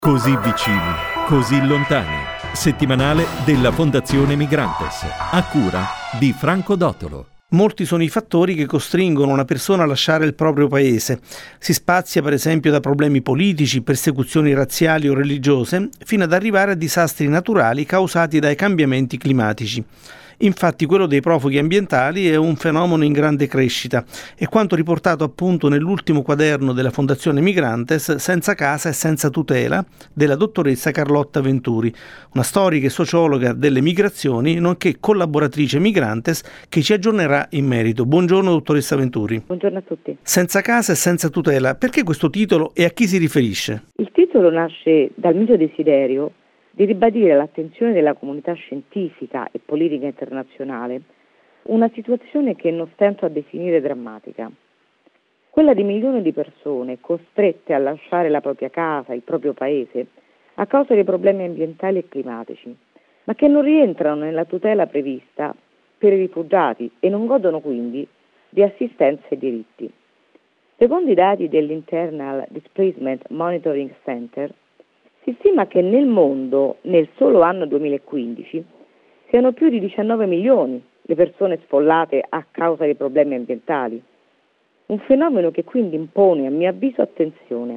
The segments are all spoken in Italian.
Così vicini, così lontani. Settimanale della Fondazione Migrantes, a cura di Franco Dotolo. Molti sono i fattori che costringono una persona a lasciare il proprio paese. Si spazia per esempio da problemi politici, persecuzioni razziali o religiose, fino ad arrivare a disastri naturali causati dai cambiamenti climatici. Infatti quello dei profughi ambientali è un fenomeno in grande crescita e quanto riportato appunto nell'ultimo quaderno della Fondazione Migrantes, Senza casa e senza tutela, della dottoressa Carlotta Venturi, una storica e sociologa delle migrazioni, nonché collaboratrice Migrantes, che ci aggiornerà in merito. Buongiorno dottoressa Venturi. Buongiorno a tutti. Senza casa e senza tutela, perché questo titolo e a chi si riferisce? Il titolo nasce dal mio desiderio di ribadire all'attenzione della comunità scientifica e politica internazionale una situazione che non stento a definire drammatica. Quella di milioni di persone costrette a lasciare la propria casa, il proprio paese, a causa dei problemi ambientali e climatici, ma che non rientrano nella tutela prevista per i rifugiati e non godono quindi di assistenza e diritti. Secondo i dati dell'Internal Displacement Monitoring Center, si stima che nel mondo, nel solo anno 2015, siano più di 19 milioni le persone sfollate a causa dei problemi ambientali. Un fenomeno che quindi impone, a mio avviso, attenzione.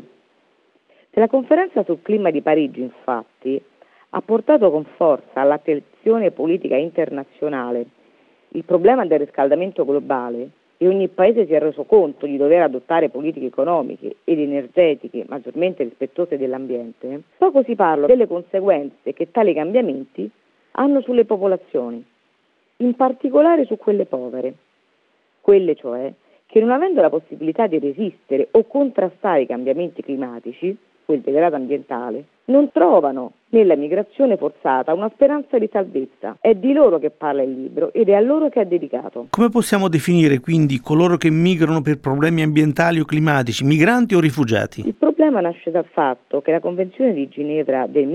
Se la conferenza sul clima di Parigi, infatti, ha portato con forza all'attenzione politica internazionale il problema del riscaldamento globale, e ogni paese si è reso conto di dover adottare politiche economiche ed energetiche maggiormente rispettose dell'ambiente, poco si parla delle conseguenze che tali cambiamenti hanno sulle popolazioni, in particolare su quelle povere, quelle cioè che non avendo la possibilità di resistere o contrastare i cambiamenti climatici, quel degrado ambientale, non trovano nella migrazione forzata una speranza di salvezza. È di loro che parla il libro ed è a loro che è dedicato. Come possiamo definire quindi coloro che migrano per problemi ambientali o climatici, migranti o rifugiati? Il problema nasce dal fatto che la Convenzione di Ginevra del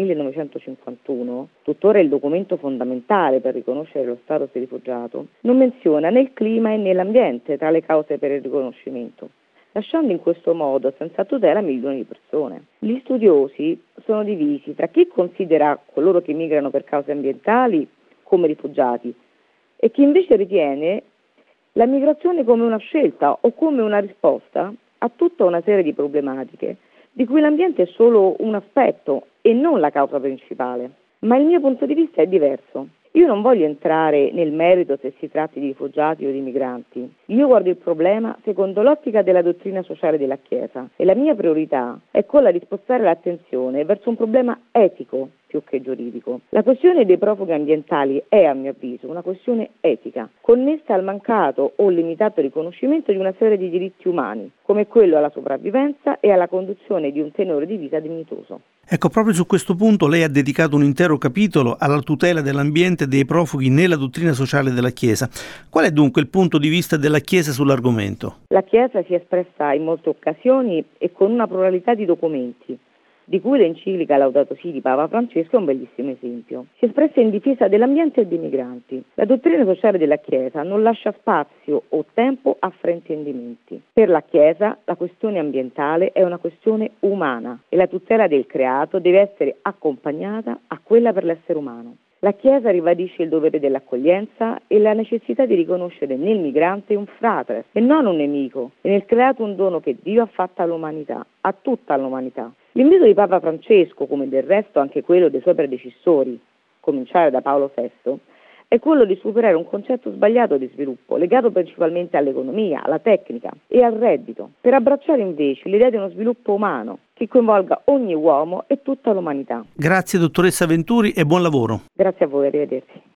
1951, tuttora il documento fondamentale per riconoscere lo status di rifugiato, non menziona né il clima né l'ambiente tra le cause per il riconoscimento, lasciando in questo modo senza tutela milioni di persone. Gli studiosi sono divisi tra chi considera coloro che migrano per cause ambientali come rifugiati e chi invece ritiene la migrazione come una scelta o come una risposta a tutta una serie di problematiche di cui l'ambiente è solo un aspetto e non la causa principale. Ma il mio punto di vista è diverso. Io non voglio entrare nel merito se si tratti di rifugiati o di migranti. Io guardo il problema secondo l'ottica della dottrina sociale della Chiesa e la mia priorità è quella di spostare l'attenzione verso un problema etico più che giuridico. La questione dei profughi ambientali è, a mio avviso, una questione etica, connessa al mancato o limitato riconoscimento di una serie di diritti umani, come quello alla sopravvivenza e alla conduzione di un tenore di vita dignitoso. Ecco, proprio su questo punto lei ha dedicato un intero capitolo alla tutela dell'ambiente e dei profughi nella dottrina sociale della Chiesa. Qual è dunque il punto di vista della Chiesa sull'argomento? La Chiesa si è espressa in molte occasioni e con una pluralità di documenti, di cui l'enciclica Laudato Si di Papa Francesco è un bellissimo esempio. Si è espressa in difesa dell'ambiente e dei migranti. La dottrina sociale della Chiesa non lascia spazio o tempo a fraintendimenti. Per la Chiesa la questione ambientale è una questione umana e la tutela del creato deve essere accompagnata a quella per l'essere umano. La Chiesa ribadisce il dovere dell'accoglienza e la necessità di riconoscere nel migrante un frate e non un nemico, e nel creato un dono che Dio ha fatto all'umanità, a tutta l'umanità. L'invito di Papa Francesco, come del resto anche quello dei suoi predecessori, cominciare da Paolo VI, è quello di superare un concetto sbagliato di sviluppo, legato principalmente all'economia, alla tecnica e al reddito, per abbracciare invece l'idea di uno sviluppo umano che coinvolga ogni uomo e tutta l'umanità. Grazie dottoressa Venturi e buon lavoro. Grazie a voi, arrivederci.